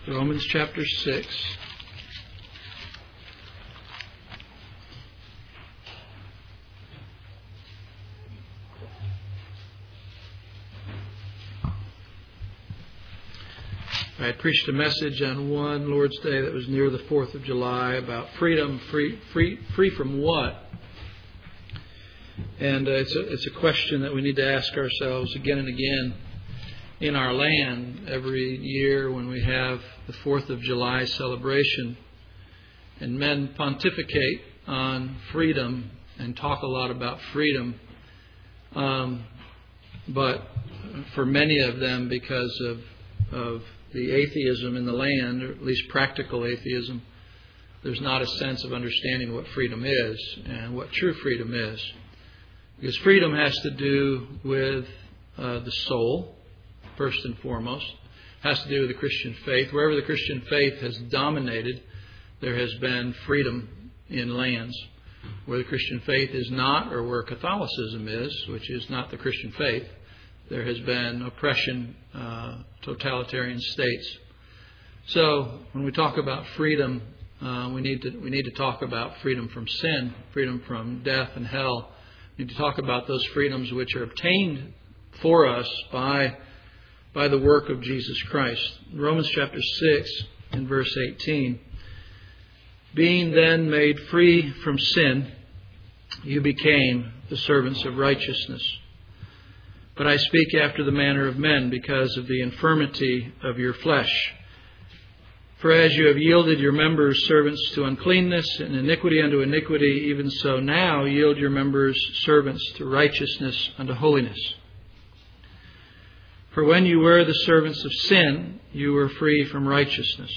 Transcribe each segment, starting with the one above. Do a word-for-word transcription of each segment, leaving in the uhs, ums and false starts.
Romans chapter six. I preached a message on one Lord's Day that was near the fourth of July about freedom. Free free, free from what? And uh, it's, a, it's a question that we need to ask ourselves again and again in our land every year when we have the fourth of July celebration. And men pontificate on freedom and talk a lot about freedom. Um, but for many of them, because of, of the atheism in the land, or at least practical atheism, there's not a sense of understanding what freedom is and what true freedom is. Because freedom has to do with uh, the soul, first and foremost. It has to do with the Christian faith. Wherever the Christian faith has dominated, there has been freedom in lands. Where the Christian faith is not, or where Catholicism is, which is not the Christian faith, there has been oppression, uh, totalitarian states. So when we talk about freedom, uh, we need to we need to talk about freedom from sin, freedom from death and hell. We need to talk about those freedoms which are obtained for us by by the work of Jesus Christ. Romans chapter six and verse eighteen. Being then made free from sin, you became the servants of righteousness. But I speak after the manner of men, because of the infirmity of your flesh. For as you have yielded your members servants to uncleanness, and iniquity unto iniquity, even so now yield your members servants to righteousness unto holiness. For when you were the servants of sin, you were free from righteousness,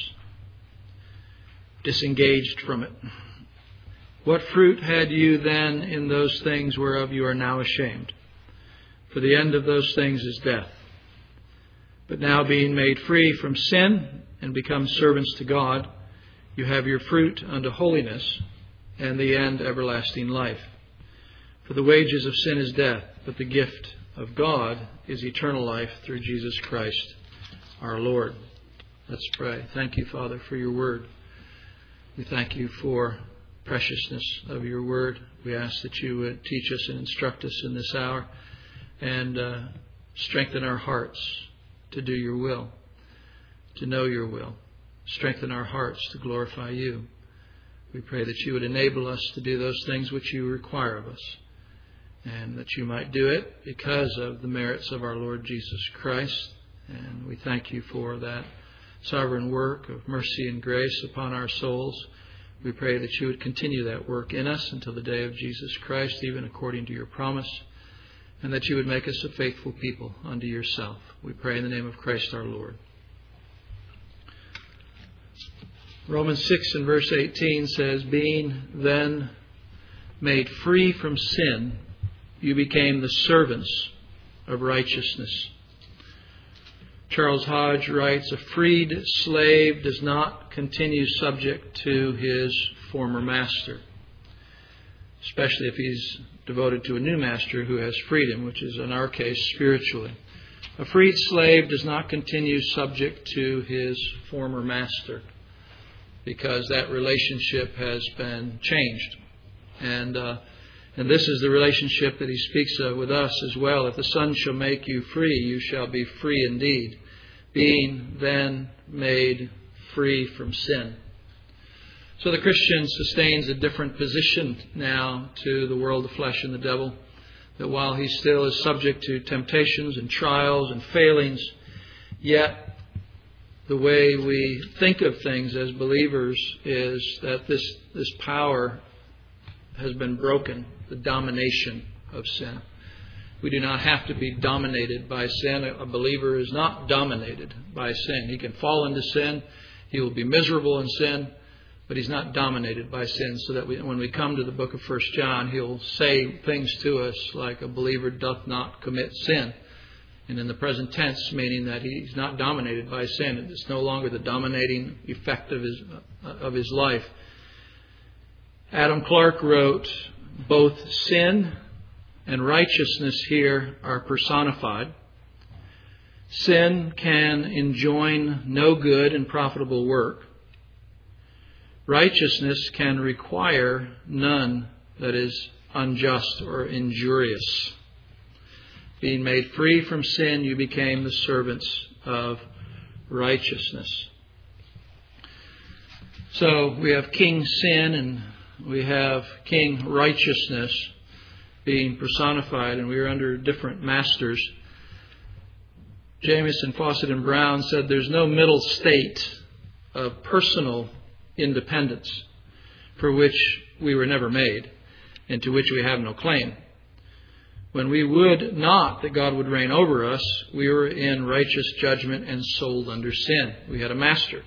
disengaged from it. What fruit had you then in those things whereof you are now ashamed? For the end of those things is death. But now being made free from sin and become servants to God, you have your fruit unto holiness, and the end everlasting life. For the wages of sin is death, but the gift of God is eternal life through Jesus Christ our Lord. Let's pray. Thank you, Father, for your word. We thank you for preciousness of your word. We ask that you would teach us and instruct us in this hour, and uh, strengthen our hearts to do your will, to know your will. Strengthen our hearts to glorify you. We pray that you would enable us to do those things which you require of us, and that you might do it because of the merits of our Lord Jesus Christ. And we thank you for that sovereign work of mercy and grace upon our souls. We pray that you would continue that work in us until the day of Jesus Christ, even according to your promise, and that you would make us a faithful people unto yourself. We pray in the name of Christ our Lord. Romans six and verse eighteen says, being then made free from sin, you became the servants of righteousness. Charles Hodge writes, a freed slave does not continue subject to his former master, especially if he's devoted to a new master who has freed him, which is in our case spiritually. A freed slave does not continue subject to his former master, because that relationship has been changed. And uh, and this is the relationship that he speaks of with us as well. If the Son shall make you free, you shall be free indeed, being then made free from sin. So the Christian sustains a different position now to the world, the flesh, and the devil. That while he still is subject to temptations and trials and failings, yet the way we think of things as believers is that this, this power has been broken, the domination of sin. We do not have to be dominated by sin. A believer is not dominated by sin. He can fall into sin. He will be miserable in sin. But he's not dominated by sin, so that we, when we come to the book of First John, he'll say things to us like a believer doth not commit sin. And in the present tense, meaning that he's not dominated by sin. It's no longer the dominating effect of his, of his life. Adam Clarke wrote, both sin and righteousness here are personified. Sin can enjoin no good and profitable work. Righteousness can require none that is unjust or injurious. Being made free from sin, you became the servants of righteousness. So we have King Sin and we have King Righteousness being personified, and we are under different masters. Jamieson, Fawcett, and Brown said there's no middle state of personal independence for which we were never made and to which we have no claim. When we would not that God would reign over us, we were in righteous judgment and sold under sin. We had a master.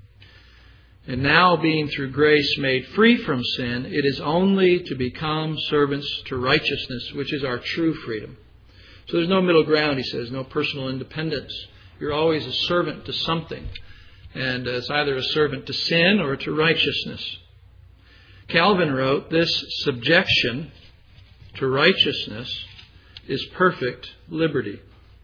And now, being through grace made free from sin, it is only to become servants to righteousness, which is our true freedom. So there's no middle ground, he says, no personal independence. You're always a servant to something. And it's either a servant to sin or to righteousness. Calvin wrote, this subjection to righteousness is perfect liberty.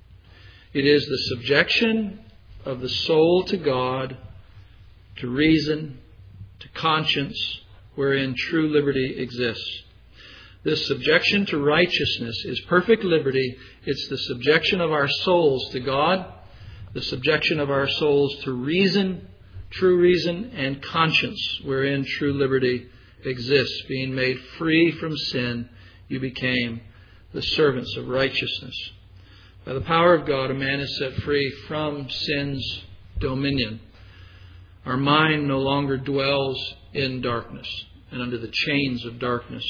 It is the subjection of the soul to God, to reason, to conscience, wherein true liberty exists. This subjection to righteousness is perfect liberty. It's the subjection of our souls to God, the subjection of our souls to reason, true reason, and conscience, wherein true liberty exists. Being made free from sin, you became the servants of righteousness. By the power of God, a man is set free from sin's dominion. Our mind no longer dwells in darkness and under the chains of darkness.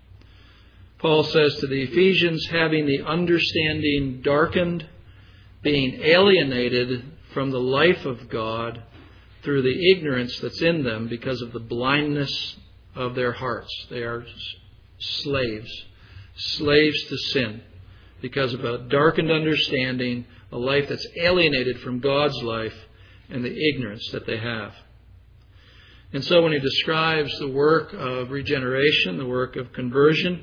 Paul says to the Ephesians, having the understanding darkened, being alienated from the life of God through the ignorance that's in them because of the blindness of their hearts. They are slaves, slaves to sin because of a darkened understanding, a life that's alienated from God's life and the ignorance that they have. And so when he describes the work of regeneration, the work of conversion,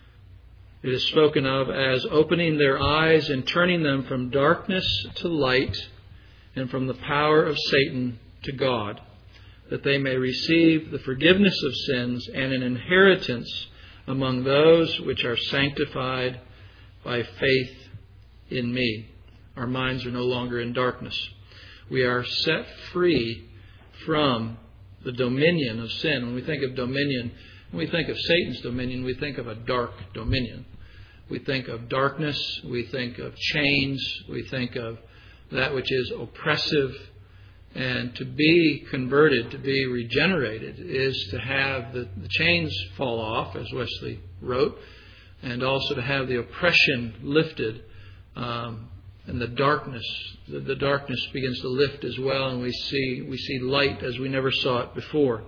it is spoken of as opening their eyes and turning them from darkness to light and from the power of Satan to God, that they may receive the forgiveness of sins and an inheritance among those which are sanctified by faith in me. Our minds are no longer in darkness. We are set free from the dominion of sin. When we think of dominion, when we think of Satan's dominion, we think of a dark dominion. We think of darkness, we think of chains, we think of that which is oppressive. And to be converted, to be regenerated, is to have the, the chains fall off, as Wesley wrote, and also to have the oppression lifted, um, and the darkness, the, the darkness begins to lift as well, and we see we see light as we never saw it before.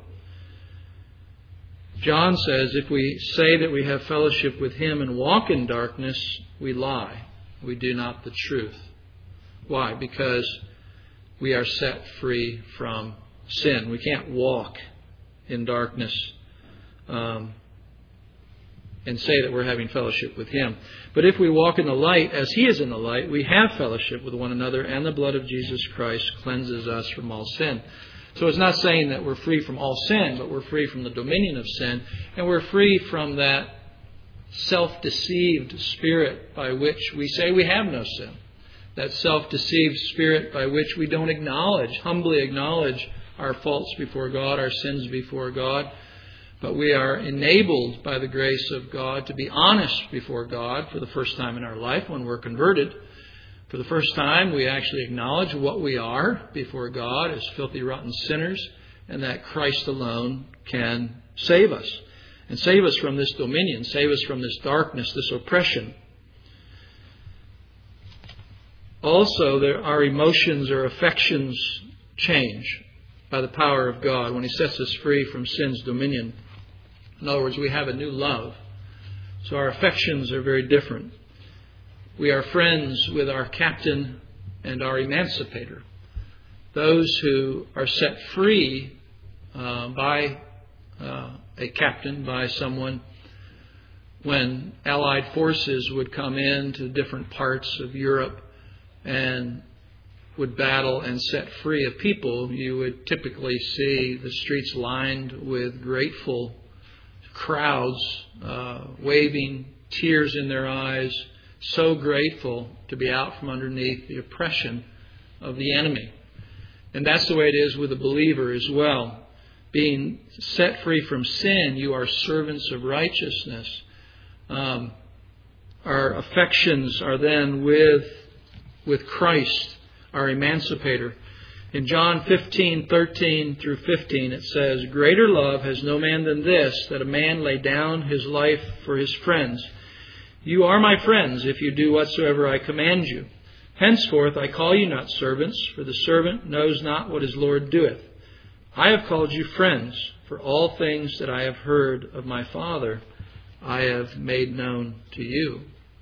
John says, if we say that we have fellowship with Him and walk in darkness, we lie. We do not the truth. Why? Because we are set free from sin. We can't walk in darkness um, and say that we're having fellowship with Him. But if we walk in the light as He is in the light, we have fellowship with one another, and the blood of Jesus Christ cleanses us from all sin. So it's not saying that we're free from all sin, but we're free from the dominion of sin, and we're free from that self-deceived spirit by which we say we have no sin. That self-deceived spirit by which we don't acknowledge, humbly acknowledge our faults before God, our sins before God. But we are enabled by the grace of God to be honest before God for the first time in our life when we're converted. For the first time, we actually acknowledge what we are before God as filthy, rotten sinners, and that Christ alone can save us. And save us from this dominion, save us from this darkness, this oppression. Also, there, our emotions or affections change by the power of God when He sets us free from sin's dominion. In other words, we have a new love. So our affections are very different. We are friends with our captain and our emancipator. Those who are set free uh, by uh, a captain, by someone, when Allied forces would come into different parts of Europe and would battle and set free a people, you would typically see the streets lined with grateful crowds, uh, waving, tears in their eyes, so grateful to be out from underneath the oppression of the enemy. And that's the way it is with a believer as well. Being set free from sin, you are servants of righteousness. Um, our affections are then with, with Christ, our emancipator. In John fifteen, thirteen through fifteen, it says, "Greater love has no man than this, that a man lay down his life for his friends. You are my friends if you do whatsoever I command you. Henceforth I call you not servants, for the servant knows not what his Lord doeth. I have called you friends, for all things that I have heard of my Father I have made known to you."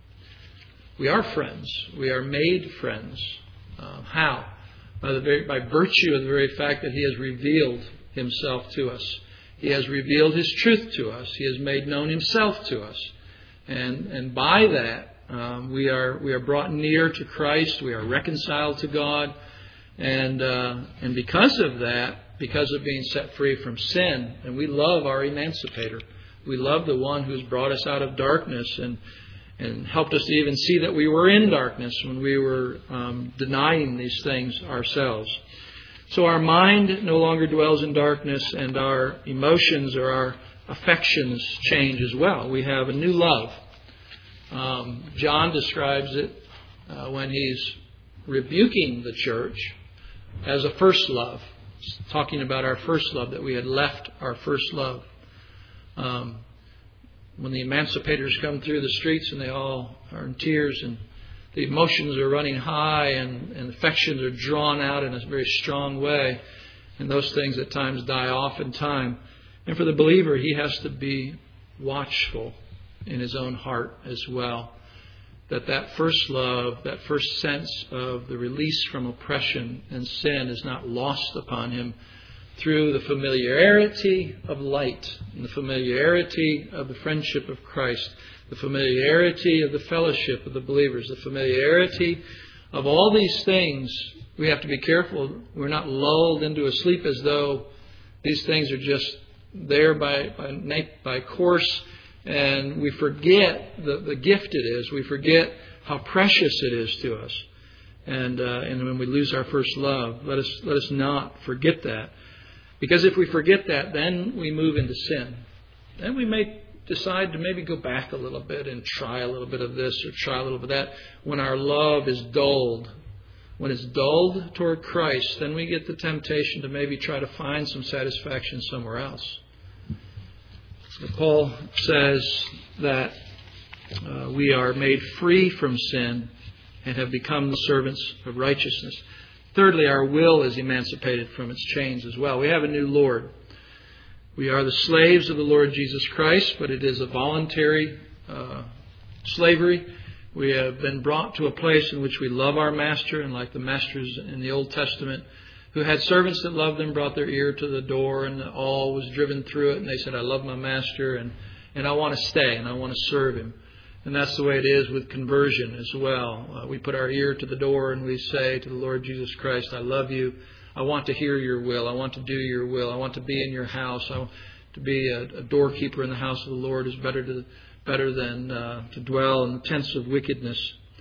We are friends. We are made friends. Uh, how? By, the very, by virtue of the very fact that He has revealed Himself to us. He has revealed His truth to us. He has made known Himself to us. And, and by that, um, we are we are brought near to Christ. We are reconciled to God. And uh, and because of that, because of being set free from sin, and we love our emancipator. We love the one who's brought us out of darkness and and helped us to even see that we were in darkness when we were um, denying these things ourselves. So our mind no longer dwells in darkness, and our emotions or our affections change as well. We have a new love. Um, John describes it uh, when he's rebuking the church as a first love. He's talking about our first love, that we had left our first love. Um, when the emancipators come through the streets and they all are in tears and the emotions are running high and, and affections are drawn out in a very strong way, and those things at times die off in time. And for the believer, he has to be watchful in his own heart as well, that that first love, that first sense of the release from oppression and sin is not lost upon him through the familiarity of light and the familiarity of the friendship of Christ, the familiarity of the fellowship of the believers, the familiarity of all these things. We have to be careful we're not lulled into a sleep as though these things are just there by by, by course, and we forget the, the gift it is. We forget how precious it is to us. And uh, and when we lose our first love, let us let us not forget that. Because if we forget that, then we move into sin. Then we may decide to maybe go back a little bit and try a little bit of this or try a little bit of that. When our love is dulled, when it's dulled toward Christ, then we get the temptation to maybe try to find some satisfaction somewhere else. So Paul says that uh, we are made free from sin and have become the servants of righteousness. Thirdly, our will is emancipated from its chains as well. We have a new Lord. We are the slaves of the Lord Jesus Christ, but it is a voluntary uh, slavery. We have been brought to a place in which we love our master, and like the masters in the Old Testament who had servants that loved them, brought their ear to the door, and all was driven through it, and they said, "I love my master, and, and I want to stay, and I want to serve him." And that's the way it is with conversion as well. Uh, we put our ear to the door and we say to the Lord Jesus Christ, "I love you. I want to hear your will. I want to do your will. I want to be in your house. I want to be a, a doorkeeper in the house of the Lord is better to better than uh, to dwell in the tents of wickedness."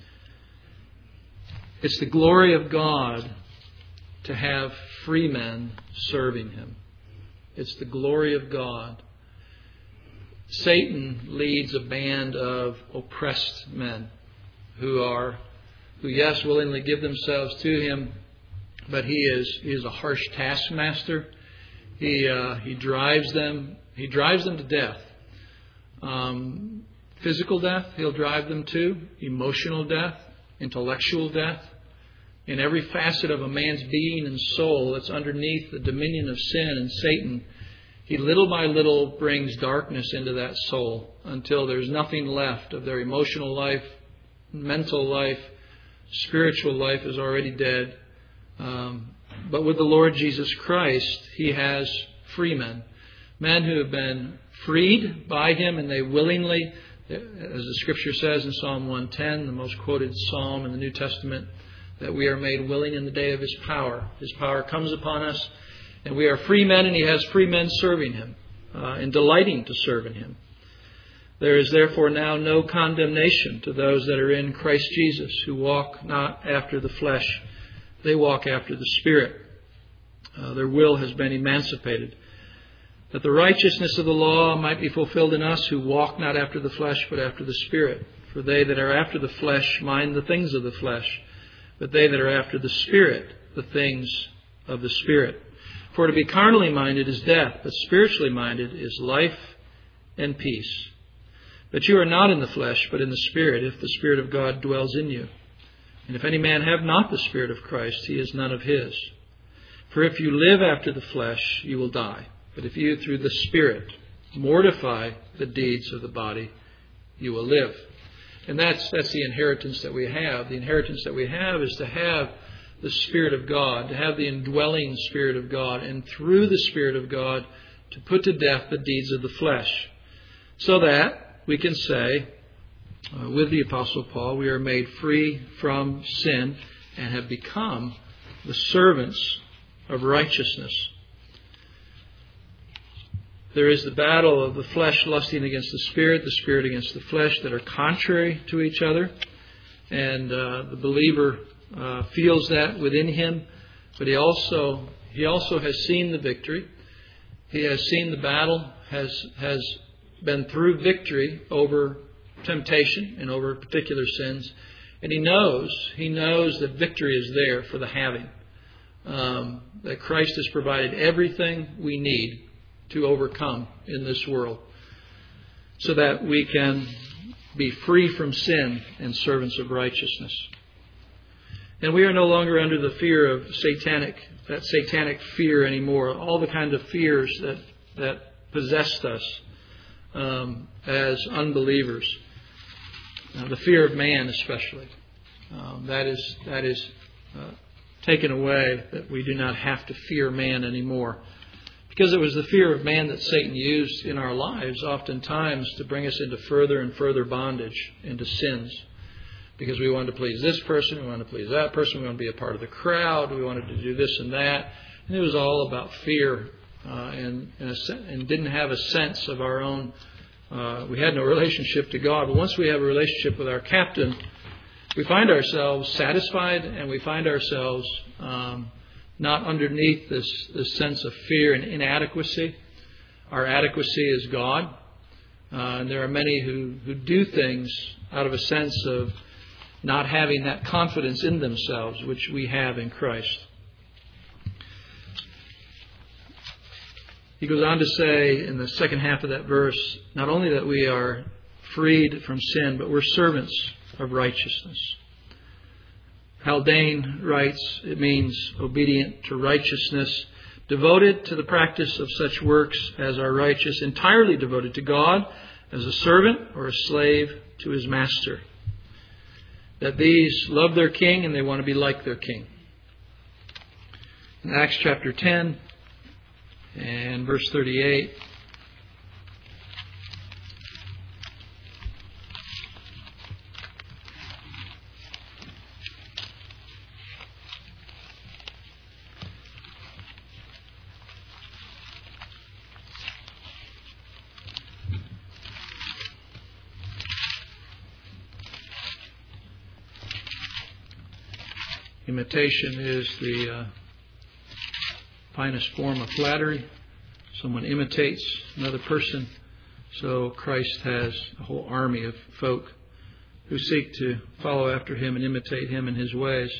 It's the glory of God to have free men serving Him. It's the glory of God. Satan leads a band of oppressed men who are, who yes, willingly give themselves to him, but he is he is a harsh taskmaster. He uh, he drives them he drives them to death. Um, physical death he'll drive them to, emotional death, intellectual death. In every facet of a man's being and soul that's underneath the dominion of sin and Satan, he little by little brings darkness into that soul until there's nothing left of their emotional life, mental life, spiritual life is already dead. Um, but with the Lord Jesus Christ, He has free men. Men who have been freed by Him, and they willingly, as the Scripture says in Psalm one ten, the most quoted psalm in the New Testament, that we are made willing in the day of His power. His power comes upon us, and we are free men, and He has free men serving Him uh, and delighting to serve in Him. There is therefore now no condemnation to those that are in Christ Jesus, who walk not after the flesh, they walk after the Spirit. Uh, their will has been emancipated, that the righteousness of the law might be fulfilled in us, who walk not after the flesh, but after the Spirit. For they that are after the flesh mind the things of the flesh, but they that are after the Spirit, the things of the Spirit. For to be carnally minded is death, but spiritually minded is life and peace. But you are not in the flesh, but in the Spirit, if the Spirit of God dwells in you. And if any man have not the Spirit of Christ, he is none of His. For if you live after the flesh, you will die. But if you, through the Spirit, mortify the deeds of the body, you will live. And that's that's the inheritance that we have. The inheritance that we have is to have the Spirit of God, to have the indwelling Spirit of God, and through the Spirit of God to put to death the deeds of the flesh. So that we can say, uh, with the Apostle Paul, we are made free from sin and have become the servants of righteousness. There is the battle of the flesh lusting against the Spirit, the Spirit against the flesh, that are contrary to each other. And uh, the believer uh, feels that within him, but he also he also has seen the victory. He has seen the battle, has has been through victory over temptation and over particular sins, and he knows he knows that victory is there for the having. Um, that Christ has provided everything we need to overcome in this world, so that we can be free from sin and servants of righteousness. And we are no longer under the fear of satanic, that satanic fear anymore. All the kind of fears that that possessed us um, as unbelievers, uh, the fear of man, especially, um, that is that is uh, taken away. That we do not have to fear man anymore. Because it was the fear of man that Satan used in our lives oftentimes to bring us into further and further bondage, into sins. Because we wanted to please this person, we wanted to please that person, we wanted to be a part of the crowd, we wanted to do this and that. And it was all about fear uh, and, and, a, and didn't have a sense of our own. Uh, we had no relationship to God. But once we have a relationship with our captain, we find ourselves satisfied, and we find ourselves Um, not underneath this, this sense of fear and inadequacy. Our adequacy is God. Uh, and there are many who, who do things out of a sense of not having that confidence in themselves, which we have in Christ. He goes on to say in the second half of that verse, not only that we are freed from sin, but we're servants of righteousness. Haldane writes, it means obedient to righteousness, devoted to the practice of such works as are righteous, entirely devoted to God as a servant or a slave to his master. That these love their king and they want to be like their king. In Acts chapter ten and verse thirty-eight, imitation is the uh, finest form of flattery. Someone imitates another person. So Christ has a whole army of folk who seek to follow after Him and imitate Him in His ways.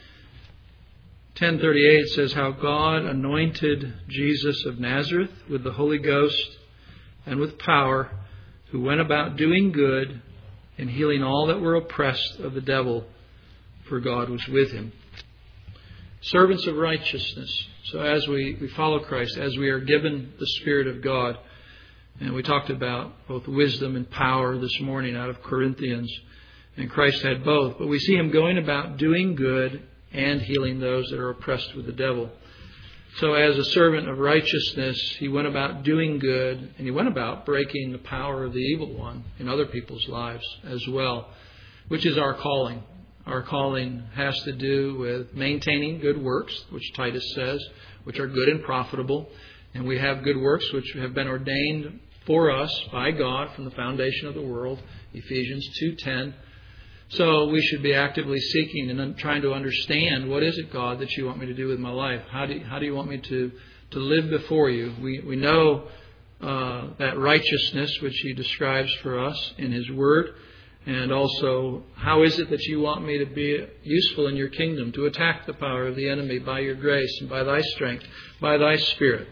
ten thirty-eight says how God anointed Jesus of Nazareth with the Holy Ghost and with power, who went about doing good and healing all that were oppressed of the devil, for God was with Him. Servants of righteousness. So as we, we follow Christ, as we are given the Spirit of God, and we talked about both wisdom and power this morning out of Corinthians, and Christ had both, but we see Him going about doing good and healing those that are oppressed with the devil. So as a servant of righteousness, He went about doing good, and He went about breaking the power of the evil one in other people's lives as well, which is our calling. Our calling has to do with maintaining good works, which Titus says, which are good and profitable. And we have good works which have been ordained for us by God from the foundation of the world, Ephesians two ten. So we should be actively seeking and trying to understand, what is it, God, that you want me to do with my life? How do you, how do you want me to, to live before you? We, we know uh, that righteousness which He describes for us in His Word. And also, how is it that you want me to be useful in your kingdom, to attack the power of the enemy by your grace and by thy strength, by thy Spirit?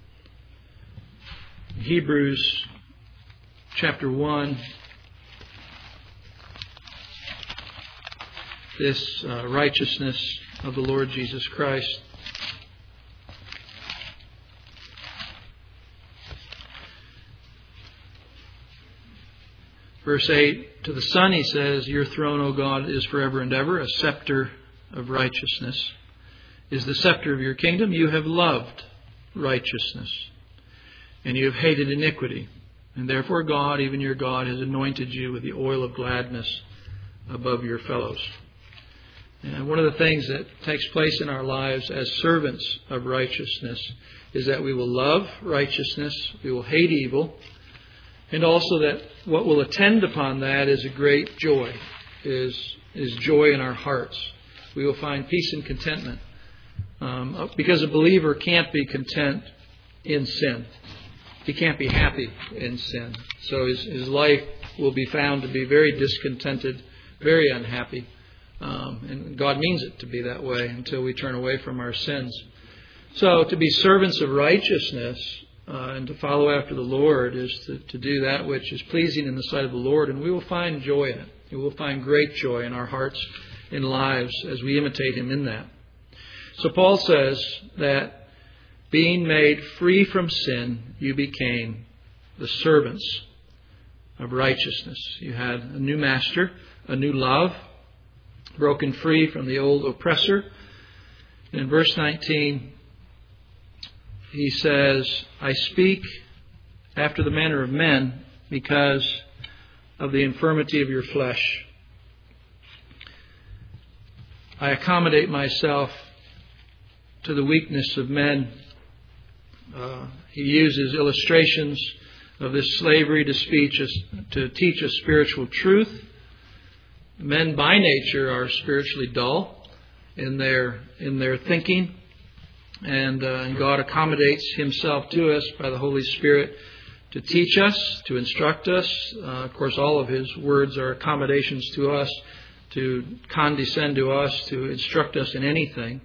Hebrews chapter one. This uh, righteousness of the Lord Jesus Christ. Verse eight, to the Son He says, your throne, O God, is forever and ever. A scepter of righteousness is the scepter of your kingdom. You have loved righteousness, and you have hated iniquity. And therefore God, even your God, has anointed you with the oil of gladness above your fellows. And one of the things that takes place in our lives as servants of righteousness is that we will love righteousness, we will hate evil, and also that what will attend upon that is a great joy, is, is joy in our hearts. We will find peace and contentment. Um, because a believer can't be content in sin. He can't be happy in sin. So his, his life will be found to be very discontented, very unhappy. Um, and God means it to be that way until we turn away from our sins. So to be servants of righteousness uh, and to follow after the Lord is to, to do that which is pleasing in the sight of the Lord, and we will find joy in it. We will find great joy in our hearts and lives as we imitate Him in that. So Paul says that being made free from sin, you became the servants of righteousness. You had a new master, a new love, broken free from the old oppressor. In verse nineteen, he says, I speak after the manner of men because of the infirmity of your flesh. I accommodate myself to the weakness of men. Uh, he uses illustrations of this slavery to speech as, to teach a spiritual truth. Men by nature are spiritually dull in their in their thinking, and, uh, and God accommodates Himself to us by the Holy Spirit to teach us, to instruct us. Uh, of course, all of His words are accommodations to us, to condescend to us, to instruct us in anything.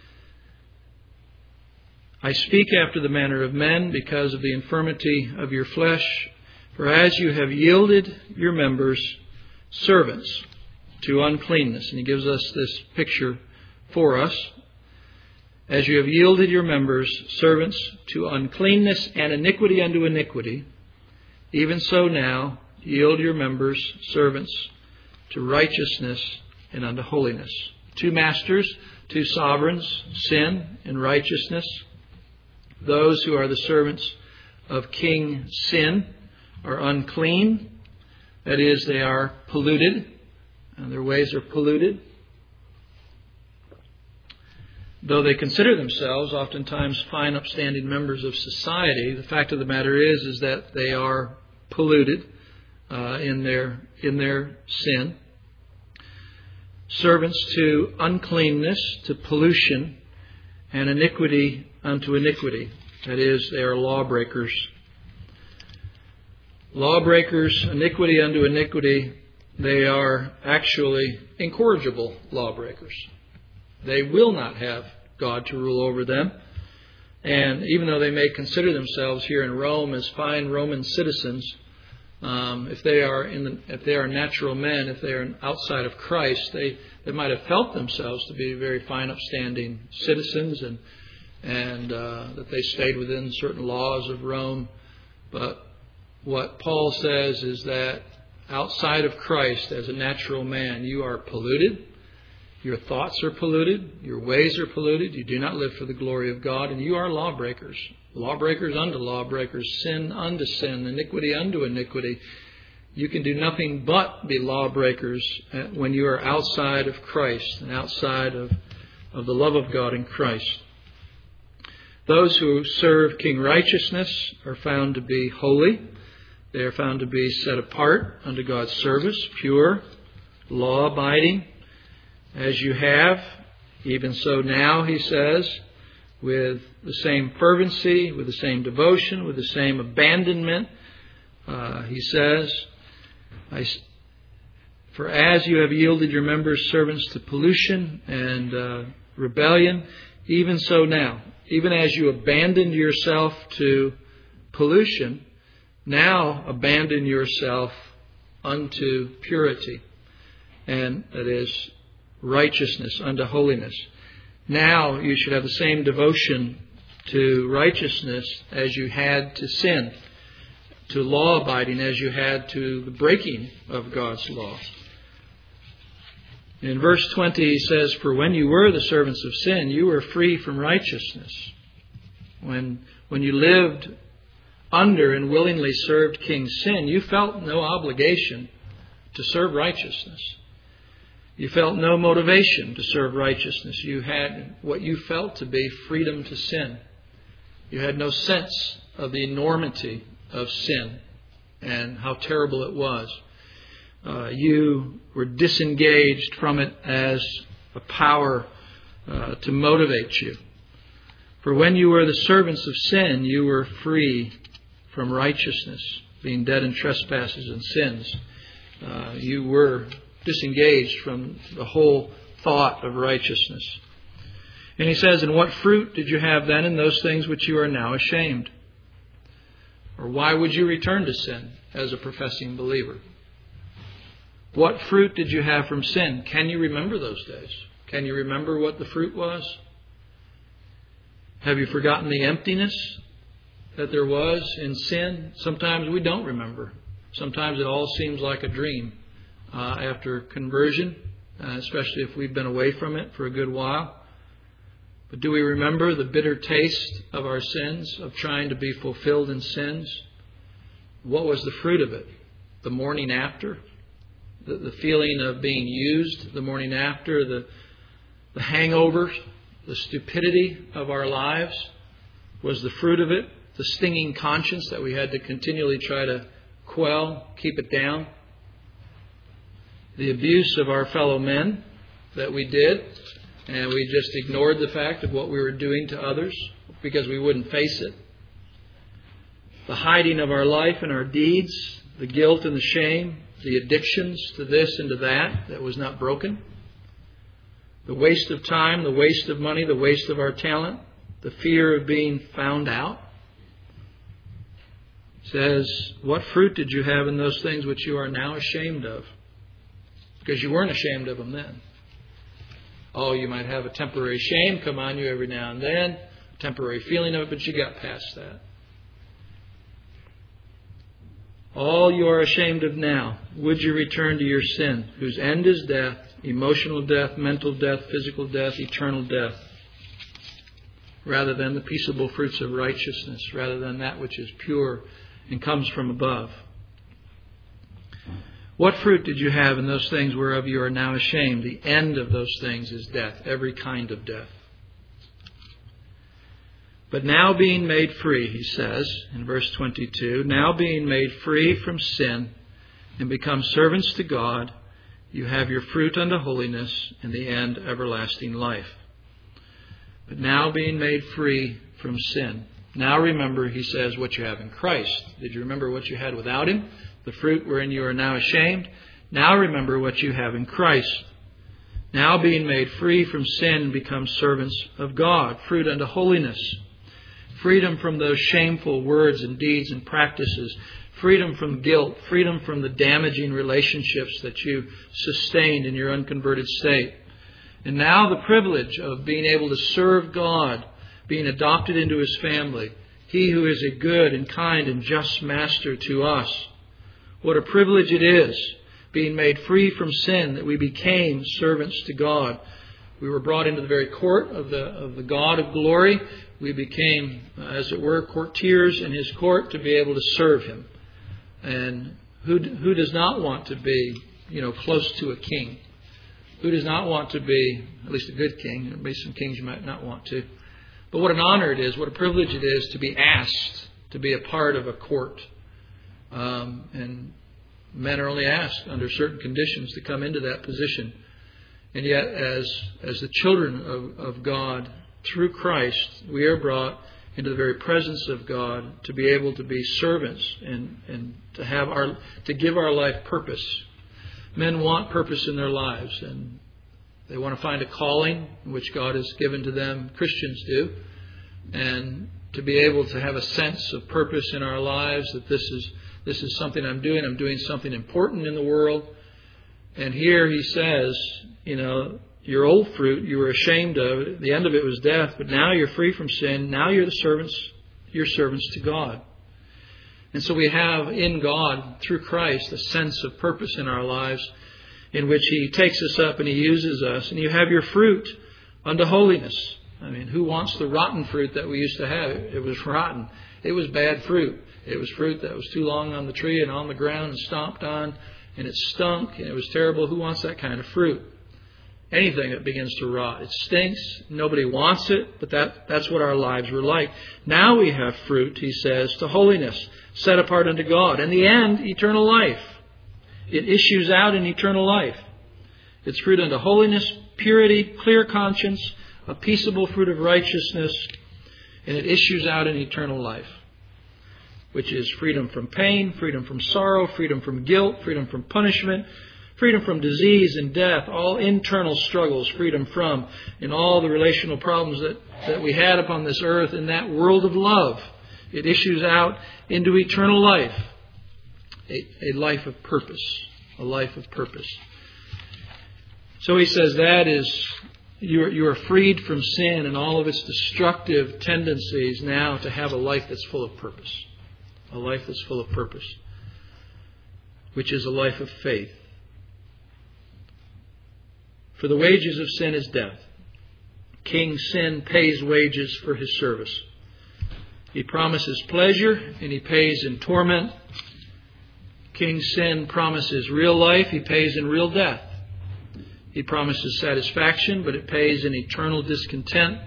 I speak after the manner of men because of the infirmity of your flesh, for as you have yielded your members servants to uncleanness. And he gives us this picture for us. As you have yielded your members servants to uncleanness and iniquity unto iniquity, even so now yield your members servants to righteousness and unto holiness. Two masters, two sovereigns, sin and righteousness. Those who are the servants of King Sin are unclean. That is, they are polluted. And their ways are polluted. Though they consider themselves oftentimes fine, upstanding members of society, the fact of the matter is, is that they are polluted uh, in their in their sin. Servants to uncleanness, to pollution, and iniquity unto iniquity. That is, they are lawbreakers. Lawbreakers, iniquity unto iniquity. They are actually incorrigible lawbreakers. They will not have God to rule over them. And even though they may consider themselves here in Rome as fine Roman citizens, um, if they are in the, if they are natural men, if they are outside of Christ, they, they might have felt themselves to be very fine, upstanding citizens, and and uh, that they stayed within certain laws of Rome. But what Paul says is that outside of Christ, as a natural man, you are polluted. Your thoughts are polluted. Your ways are polluted. You do not live for the glory of God. And you are lawbreakers. Lawbreakers unto lawbreakers. Sin unto sin. Iniquity unto iniquity. You can do nothing but be lawbreakers when you are outside of Christ and outside of, of the love of God in Christ. Those who serve King Righteousness are found to be holy. They are found to be set apart unto God's service, pure, law-abiding, as you have, even so now, he says, with the same fervency, with the same devotion, with the same abandonment. Uh, he says, I, For as you have yielded your members servants to pollution and uh, rebellion, even so now, even as you abandoned yourself to pollution, now abandon yourself unto purity, and that is righteousness, unto holiness. Now you should have the same devotion to righteousness as you had to sin, to law-abiding as you had to the breaking of God's law. In verse twenty he says, For when you were the servants of sin, you were free from righteousness. When, when you lived under and willingly served King Sin, you felt no obligation to serve righteousness. You felt no motivation to serve righteousness. You had what you felt to be freedom to sin. You had no sense of the enormity of sin and how terrible it was. Uh, you were disengaged from it as a power uh, to motivate you. For when you were the servants of sin, you were free from righteousness, being dead in trespasses and sins. Uh, you were disengaged from the whole thought of righteousness. And he says, And what fruit did you have then in those things which you are now ashamed? Or why would you return to sin as a professing believer? What fruit did you have from sin? Can you remember those days? Can you remember what the fruit was? Have you forgotten the emptiness that there was in sin? Sometimes we don't remember. Sometimes it all seems like a dream uh, after conversion, uh, especially if we've been away from it for a good while. But do we remember the bitter taste of our sins, of trying to be fulfilled in sins? What was the fruit of it? The morning after? The, the feeling of being used the morning after? The, the hangover? The stupidity of our lives? Was the fruit of it the stinging conscience that we had to continually try to quell, keep it down? The abuse of our fellow men that we did, and we just ignored the fact of what we were doing to others because we wouldn't face it. The hiding of our life and our deeds, the guilt and the shame, the addictions to this and to that that was not broken. The waste of time, the waste of money, the waste of our talent, the fear of being found out. It says, what fruit did you have in those things which you are now ashamed of? Because you weren't ashamed of them then. Oh, you might have a temporary shame come on you every now and then, a temporary feeling of it, but you got past that. All you are ashamed of now, would you return to your sin, whose end is death, emotional death, mental death, physical death, eternal death, rather than the peaceable fruits of righteousness, rather than that which is pure and comes from above. What fruit did you have in those things whereof you are now ashamed? The end of those things is death, every kind of death. But now being made free, he says in verse twenty-two, now being made free from sin and become servants to God, you have your fruit unto holiness, and the end everlasting life. But now being made free from sin. Now remember, he says, what you have in Christ. Did you remember what you had without Him? The fruit wherein you are now ashamed. Now remember what you have in Christ. Now being made free from sin and become servants of God. Fruit unto holiness. Freedom from those shameful words and deeds and practices. Freedom from guilt. Freedom from the damaging relationships that you sustained in your unconverted state. And now the privilege of being able to serve God, being adopted into His family. He who is a good and kind and just master to us. What a privilege it is, being made free from sin, that we became servants to God. We were brought into the very court of the of the God of glory. We became, as it were, courtiers in His court to be able to serve Him. And Who who does not want to be, you know, close to a king? Who does not want to be, at least a good king? There may be some kings you might not want to. But what an honor it is, what a privilege it is to be asked to be a part of a court. Um, and men are only asked under certain conditions to come into that position. And yet, as as the children of, of God, through Christ, we are brought into the very presence of God to be able to be servants and, and to have our to give our life purpose. Men want purpose in their lives, and they want to find a calling which God has given to them. Christians do. And to be able to have a sense of purpose in our lives, that this is this is something I'm doing. I'm doing something important in the world. And here he says, you know, your old fruit you were ashamed of. The end of it was death, but now you're free from sin. Now you're the servants, you're servants to God. And so we have in God, through Christ, a sense of purpose in our lives in which He takes us up and He uses us. And you have your fruit unto holiness. I mean, who wants the rotten fruit that we used to have? It was rotten. It was bad fruit. It was fruit that was too long on the tree and on the ground and stomped on, and it stunk, and it was terrible. Who wants that kind of fruit? Anything that begins to rot. It stinks. Nobody wants it, but that, that's what our lives were like. Now we have fruit, he says, to holiness, set apart unto God. In the end, eternal life. It issues out in eternal life. It's fruit unto holiness, purity, clear conscience, a peaceable fruit of righteousness, and it issues out in eternal life, which is freedom from pain, freedom from sorrow, freedom from guilt, freedom from punishment, freedom from disease and death, all internal struggles, freedom from, and all the relational problems that, that we had upon this earth in that world of love. It issues out into eternal life, a, a life of purpose, a life of purpose. So he says that is, you are, you are freed from sin and all of its destructive tendencies now to have a life that's full of purpose. A life that's full of purpose, which is a life of faith. For the wages of sin is death. King Sin pays wages for his service. He promises pleasure and he pays in torment. King Sin promises real life. He pays in real death. He promises satisfaction, but it pays in eternal discontent.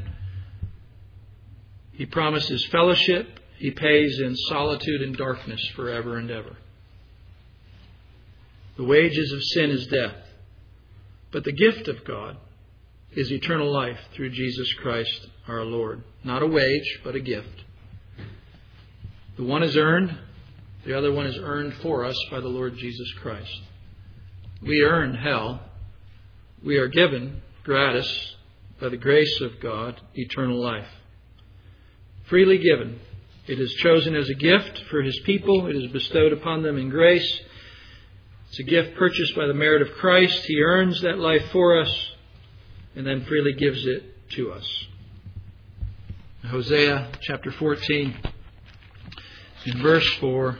He promises fellowship. He pays in solitude and darkness forever and ever. The wages of sin is death. But the gift of God is eternal life through Jesus Christ our Lord. Not a wage, but a gift. The one is earned. The other one is earned for us by the Lord Jesus Christ. We earn hell. We are given gratis by the grace of God eternal life. Freely given. It is chosen as a gift for His people. It is bestowed upon them in grace. It's a gift purchased by the merit of Christ. He earns that life for us and then freely gives it to us. Hosea chapter fourteen, in verse four.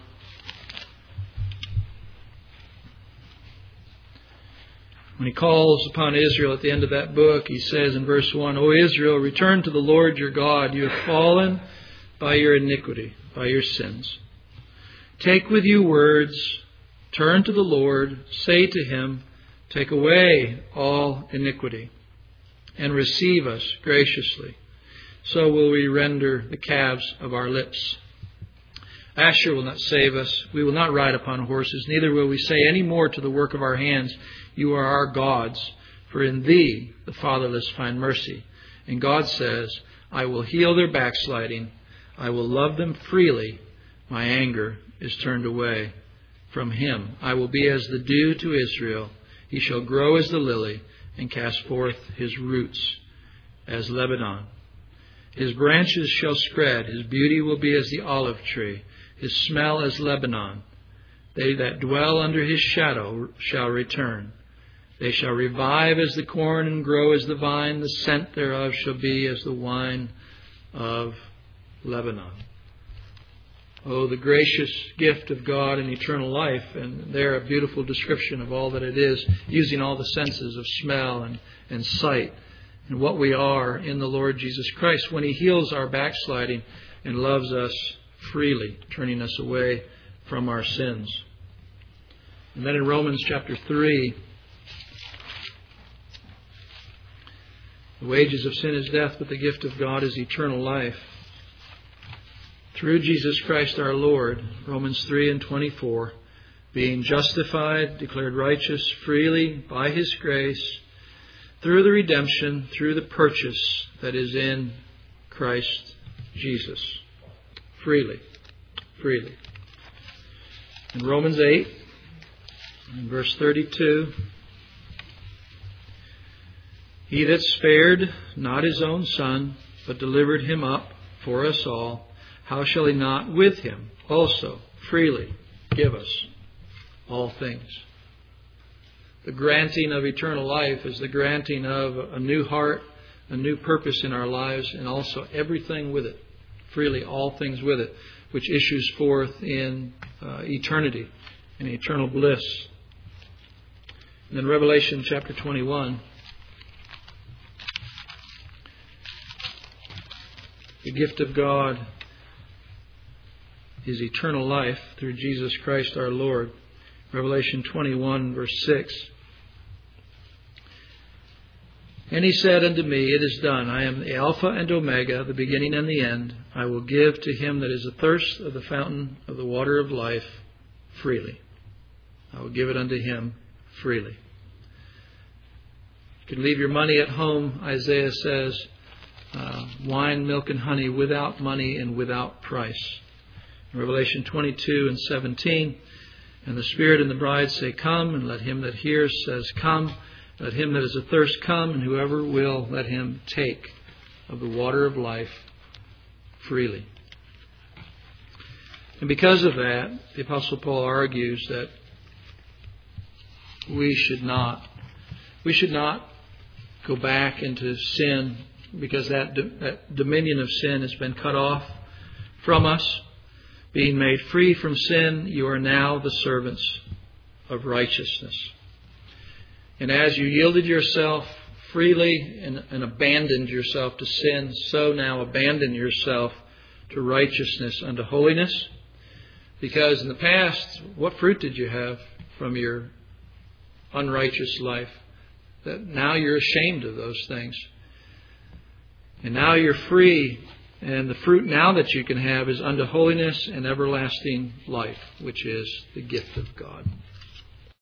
When he calls upon Israel at the end of that book, he says in verse one, O Israel, return to the Lord your God. You have fallen by your iniquity, by your sins. Take with you words. Turn to the Lord, say to Him, take away all iniquity, and receive us graciously. So will we render the calves of our lips. Asher will not save us. We will not ride upon horses, neither will we say any more to the work of our hands, you are our gods, for in Thee the fatherless find mercy. And God says, I will heal their backsliding. I will love them freely. My anger is turned away from Him. I will be as the dew to Israel. He shall grow as the lily and cast forth his roots as Lebanon. His branches shall spread. His beauty will be as the olive tree. His smell as Lebanon. They that dwell under His shadow shall return. They shall revive as the corn and grow as the vine. The scent thereof shall be as the wine of Lebanon. Oh, the gracious gift of God and eternal life. And there a beautiful description of all that it is, using all the senses of smell and, and sight, and what we are in the Lord Jesus Christ when He heals our backsliding and loves us freely, turning us away from our sins. And then in Romans chapter three, the wages of sin is death, but the gift of God is eternal life. Through Jesus Christ our Lord, Romans three and twenty-four, being justified, declared righteous freely by His grace, through the redemption, through the purchase that is in Christ Jesus. Freely. Freely. In Romans eight, in verse thirty-two, He that spared not His own Son, but delivered Him up for us all, how shall He not with Him also freely give us all things? The granting of eternal life is the granting of a new heart, a new purpose in our lives, and also everything with it. Freely, all things with it, which issues forth in uh, eternity, in eternal bliss. And in Revelation chapter twenty-one, the gift of God is eternal life through Jesus Christ our Lord. Revelation twenty-one, verse six. And He said unto me, It is done. I am the Alpha and Omega, the beginning and the end. I will give to him that is athirst of the fountain of the water of life freely. I will give it unto him freely. You can leave your money at home, Isaiah says, uh, wine, milk, and honey, without money and without price. In Revelation twenty-two and seventeen, and the Spirit and the bride say, Come, and let him that hears says, Come. Let him that is athirst come, and whoever will, let him take of the water of life freely. And because of that, the Apostle Paul argues that we should not, we should not go back into sin, because that, that dominion of sin has been cut off from us. Being made free from sin, you are now the servants of righteousness. And as you yielded yourself freely and, and abandoned yourself to sin, so now abandon yourself to righteousness unto holiness. Because in the past, what fruit did you have from your unrighteous life? That now you're ashamed of those things. And now you're free, and the fruit now that you can have is unto holiness and everlasting life, which is the gift of God.